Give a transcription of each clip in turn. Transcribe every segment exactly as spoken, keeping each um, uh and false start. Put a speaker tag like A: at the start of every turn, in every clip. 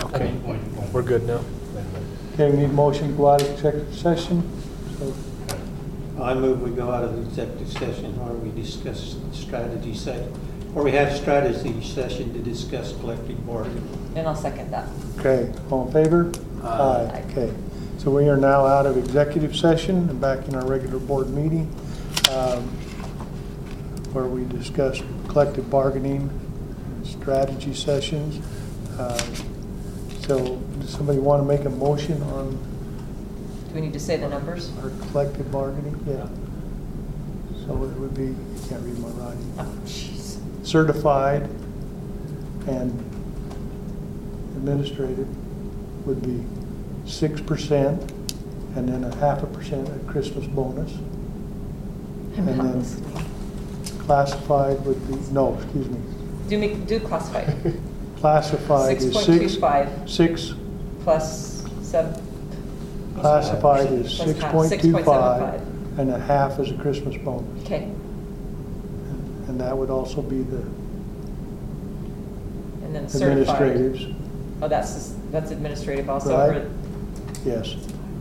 A: Okay, we're good now.
B: Okay, we need a motion to go out of executive session. So,
C: I move we go out of the executive session where we discuss strategy session, or we have strategy session to discuss collective bargaining.
D: And I'll second that.
B: okay, all in favor?
C: Aye.
B: Okay, so we are now out of executive session and back in our regular board meeting, um, where we discuss collective bargaining, strategy sessions. Uh, So, does somebody want to make a motion on
D: Do we need to say the numbers?
B: our collective bargaining? Yeah. So it would be, you can't read my writing.
D: Oh, jeez.
B: Certified and administrative would be six percent and then a half a percent at Christmas bonus.
D: I'm
B: And
D: not
B: then-
D: listening.
B: Classified would be, no, excuse me.
D: Do me, do classified.
B: Classified
D: Six
B: is
D: point two
B: six,
D: five
B: six,
D: plus seven.
B: classified is
D: Plus
B: six
D: half,
B: point two five,
D: 6.75.
B: and a half is a Christmas bonus.
D: Okay,
B: And that would also be the
D: and then certified.
B: administratives,
D: Oh, that's, that's administrative also?
B: Right.
D: or-
B: yes.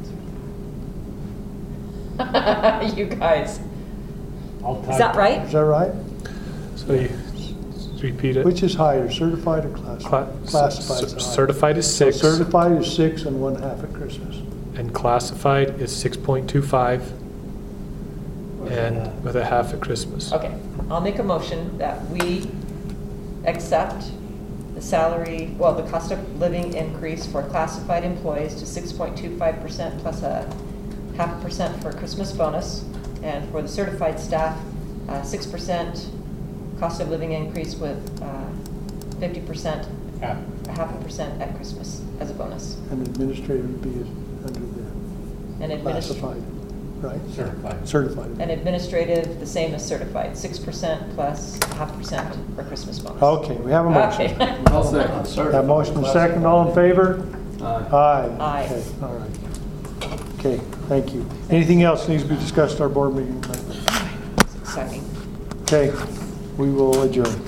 D: You guys.
A: I'll
D: Is that right?
B: Is that right?
A: So you repeat it.
B: Which is higher, certified or
A: Cla-
B: classified? Classified is
A: c-
B: higher.
A: Certified is
B: So
A: six,
B: certified is six and one half at Christmas.
A: and classified is six point two five, and with a half at Christmas.
D: Okay, I'll make a motion that we accept the salary, well, the cost of living increase for classified employees to six point two five percent plus a half a percent for Christmas bonus, and for the certified staff, uh, six percent cost of living increase with uh, fifty percent,
A: Yeah.
D: a half a percent at Christmas as a bonus.
B: And administrative would be under the
D: And administrative.
B: classified, right?
A: Certified.
B: Certified.
D: And administrative, the same as certified, six percent plus a half percent for Christmas bonus.
B: Okay, we have a motion.
D: Okay.
E: I'll second.
B: That motion is second, all in favor?
E: Aye.
B: Aye.
D: Aye.
B: Okay, all right. Okay, thank you. Anything else needs to be discussed at our board meeting tonight?
D: It's exciting.
B: Okay, we will adjourn.